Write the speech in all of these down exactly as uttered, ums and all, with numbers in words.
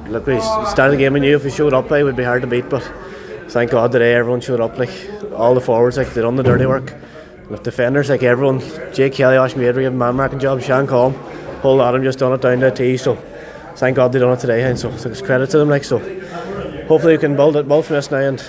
look, we started the game, we knew if we showed up, it would be hard to beat, but thank God today everyone showed up. Like all the forwards, like they done the dirty work. The defenders, like everyone, Jake Kelly, Ash Maidry, gave a man-marking job. Sean Collum, whole lot of them just done it down to a T. So thank God they done it today, and so it's credit to them. Like so, hopefully we can build it, build from this now, and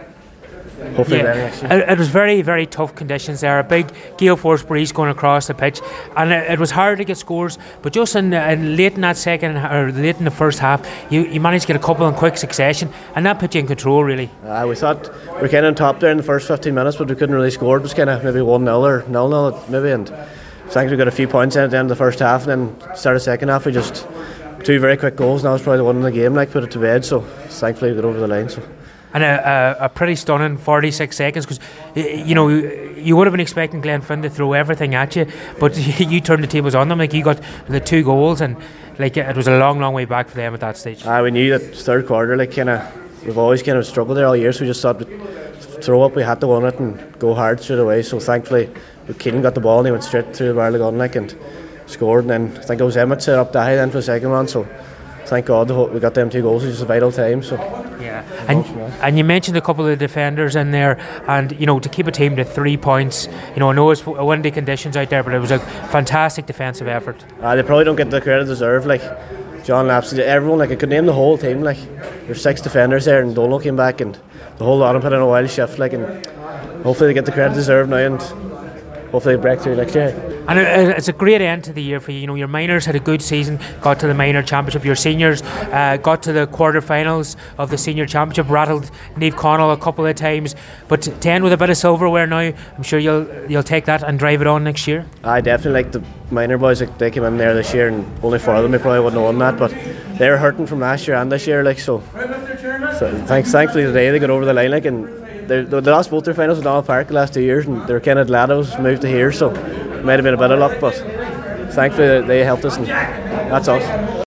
hopefully yeah. it, it was very very tough conditions there, a big gale force breeze going across the pitch, and it, it was hard to get scores, but just in, in late in that second or late in the first half you, you managed to get a couple in quick succession, and that put you in control really. Uh, we thought we were kind of on top there in the first fifteen minutes, but we couldn't really score. It was kind of maybe one nil or nil nil maybe, and thankfully we got a few points in at the end of the first half, and then started the second half we just two very quick goals, and that was probably the one in the game, like put it to bed, so thankfully we got over the line. So and a, a, a pretty stunning forty-six seconds, because you know you would have been expecting Glenfin to throw everything at you, but you turned the tables on them. Like you got the two goals, and like it was a long long way back for them at that stage. Uh, we knew that third quarter, like kind of we've always kind of struggled there all year, so we just thought we'd throw up, we had to win it and go hard straight away. So thankfully Keelan got the ball and he went straight through the bar of the gun, like, and scored, and then I think it was Emmett set up Dahi then for the second one, so thank God we got them two goals. It was just a vital time. So yeah, and and you mentioned a couple of defenders in there, and you know to keep a team to three points. You know I know it's windy conditions out there, but it was a fantastic defensive effort. Uh, they probably don't get the credit deserved. Like John Lapsley, everyone. Like I could name the whole team. Like there's six defenders there, and Donald came back, and the whole lot of them put in a wild shift. Like and hopefully they get the credit deserved now, and hopefully they break through next year. And it's a great end to the year for you. You know, your minors had a good season, got to the minor championship. Your seniors uh, got to the quarterfinals of the senior championship, rattled Neve Connell a couple of times. But to end with a bit of silverware now, I'm sure you'll you'll take that and drive it on next year. I definitely like the minor boys. Like they came in there this year, and only four of them, they probably wouldn't have won that. But they were hurting from last year and this year, like so. So thanks, thankfully today they got over the line, like, and they lost both their finals with Donald Park the last two years, and they were kind of glad I was moved to here. So. Might have been a bit of luck, but thankfully they helped us, and that's us.